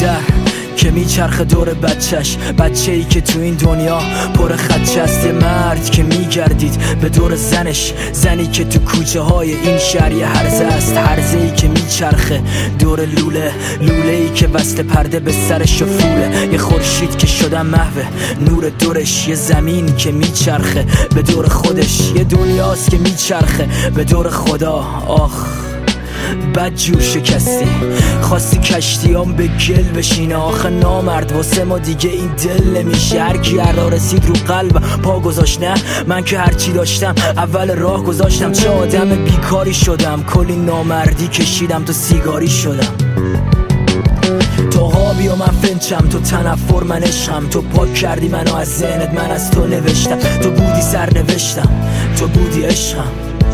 مادر که میچرخه دور بچهش، بچه‌ای که تو این دنیا پر خدشه است، مرد که میگردید به دور زنش، زنی که تو کوچه های این شهر یه هرزه است، هرزه‌ای که میچرخه دور لوله، لوله‌ای که وصل پرده به سرش و فوله، یه خورشید که شدن محو نور دورش، یه زمین که میچرخه به دور خودش، یه دنیاست که میچرخه به دور خدا. آخ بد جور شکستی، خواستی کشتیام به گل بشینه، آخه نامرد واسه ما دیگه این دل نمیشه، هر کی هر رسید رو قلب پا گذاشت، نه من که هرچی داشتم اول راه گذاشتم، چه آدم بیکاری شدم، کلی نامردی کشیدم تو سیگاری شدم. تو خوابی و من فنچم، تو تنفر من عشقم، تو پاک کردی منو از ذهنت، من از تو نوشتم، تو بودی سرنوشتم، تو بودی عشقم،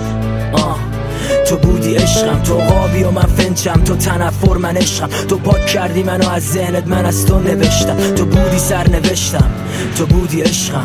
تو بودی عشقم، تو غابی و من فنچم، تو تنفر من عشقم، تو پاک کردی منو از ذهنت، من از تو نوشتم، تو بودی سرنوشتم، تو بودی عشقم،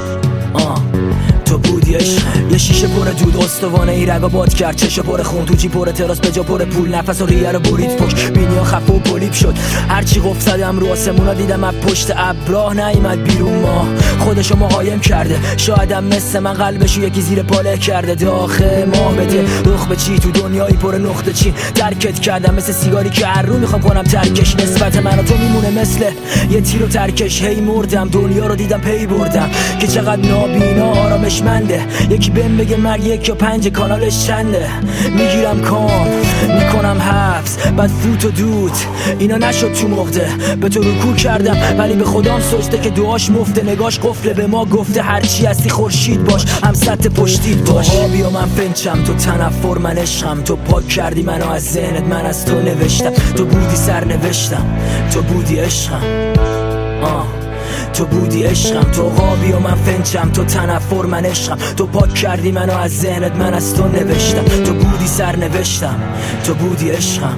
تو بودی عشقم. یه شیشه پر دود استوانه ای رگا باد کرد، چشم پر خون تو جی پر تراس به جا پر پول، نفس و ریه رو برید پشت بینیا خفه و پولیپ شد، هرچی قفل زدم رو آسمونا دیدم از پشت ابراه نیامد بیرون، ما خودشو مقایم کرده، شایدم مثل من قلبشو یکی زیر پاله کرده، داخل ما بده رخ به چی تو دنیایی پر نقطه چی، ترکت کردم مثل سیگاری که هر رو میخوام کنم ترکش، نسبت من و تو میمونه مثل یه تیر و ترکش، هی مردم دنیا رو دیدم پی بردم که چقدر نابینا آرامشمنده، یکی بهم بگه مرگ یک یا 5 کانالش چنده، میگیرم کام میکنم حبس بعد فوت و دود، اینا نشد تو مقده، به تو رکوع کردم ولی به خدام سجده که دعاش مفته، نگاش قفله به ما گفته هرچی هستی خورشید باش، هم سطح پشتید باش، تو آبی و من فنچم، تو تنفر من عشقم، تو پاک کردی منو از ذهنت، من از تو نوشتم، تو بودی سرنوشتم، تو بودی عشقم، تو بودی عشقم، تو غابی و من فنچم، تو تنفر من عشقم، تو پاک کردی منو از ذهنت، من از تو نوشتم، تو بودی سرنوشتم، تو بودی عشقم،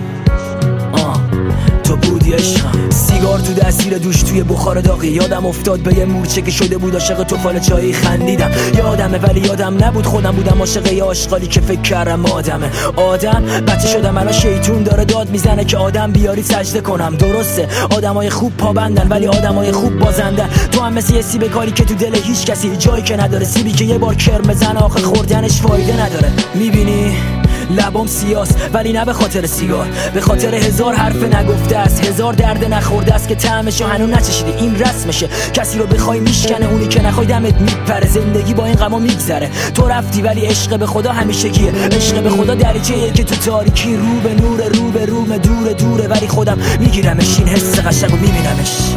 تو بودی عشقم. سیگار تو دستگیر دوش توی بخار داغی، یادم افتاد به یه مورچه که شده بود عاشق توفال چایی، خندیدم یادمه ولی یادم نبود خودم بودم عاشق یه آشغالی که فکر کردم آدم بچه شدم الان شیطون داره داد میزنه که آدم بیاری سجده کنم، درسته آدمای خوب پابندن ولی آدمای خوب بازندن، تو هم مثل یه سیب کاری که تو دل هیچ کسی جایی که نداره، سیبی که یه بار کرم بزنه آخه خوردنش فایده نداره، میبینی لبام سیاست ولی نه به خاطر سیگار، به خاطر 1000 حرف نگفته است، 1000 درد نخورده است که طعمشو هنوز نچشیدی، این رسمشه، کسی رو بخوای میشکنه، اونی که نخوای دمت میپره، زندگی با این غما میگذره، تو رفتی ولی عشق به خدا همیشه کیه، عشق به خدا دریچه‌ایه که تو تاریکی رو به نور، رو به روم دوره ولی خودم میگیرمش، این حس قشنگو میبینمش.